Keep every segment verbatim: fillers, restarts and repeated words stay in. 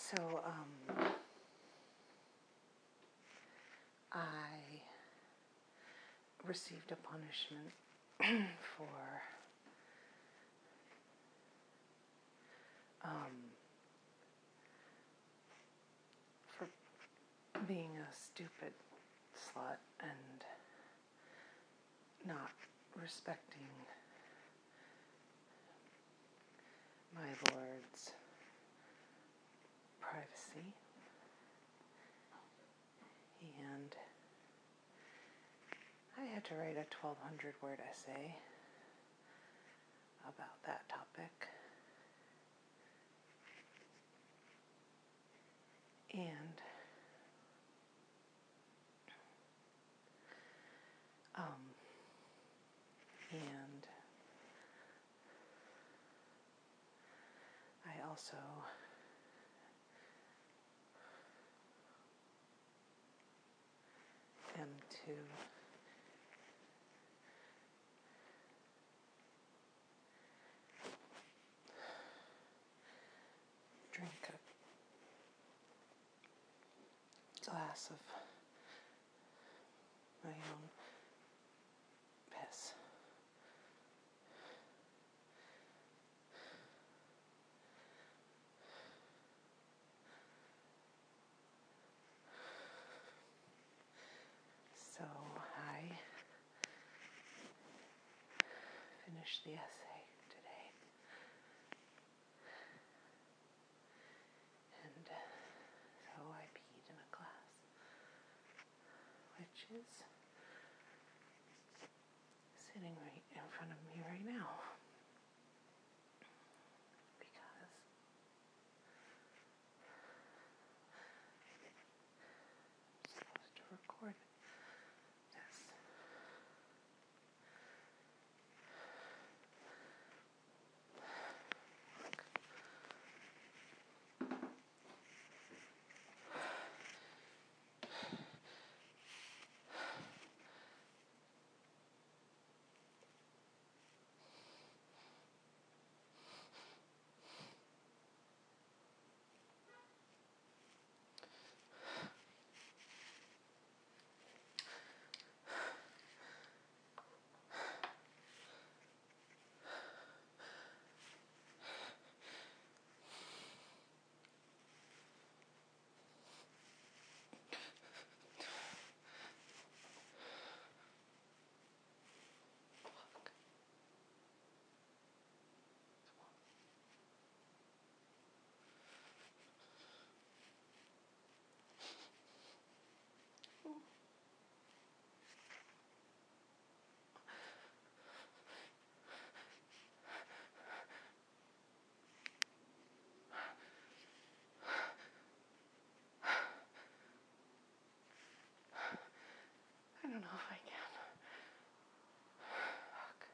So, um, I received a punishment for um, for being a stupid slut and not respecting my lord's privacy. And I had to write a twelve hundred word essay about that topic. And um, and I also am to drink a glass of my own piss. So I finished the essay today, and so I peed in a glass, which is sitting right in front of me right now, because I'm supposed to record this. I don't know if I can. Fuck.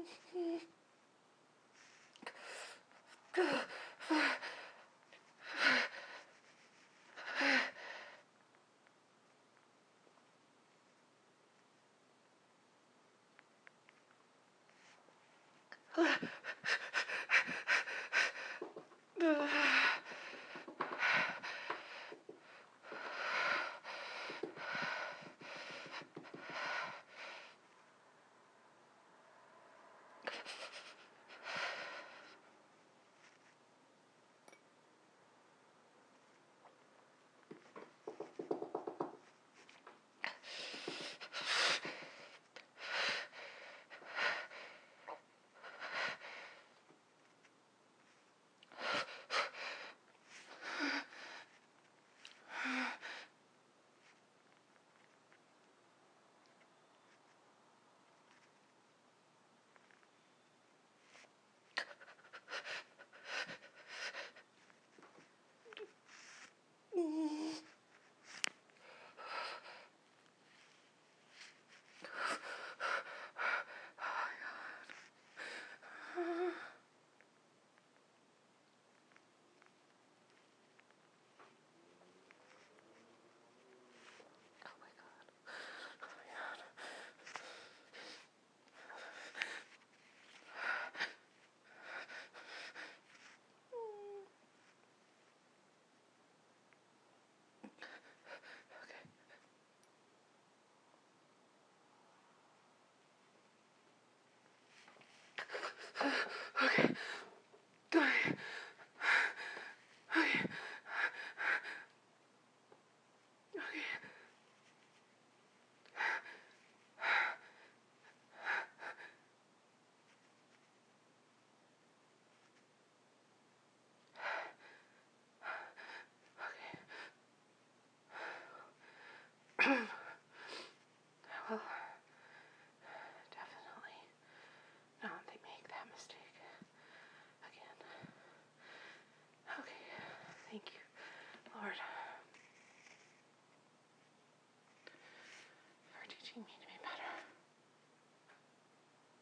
Okay. Okay. Okay. Okay. Well, definitely not they make that mistake again. Okay, thank you, Lord, for teaching me to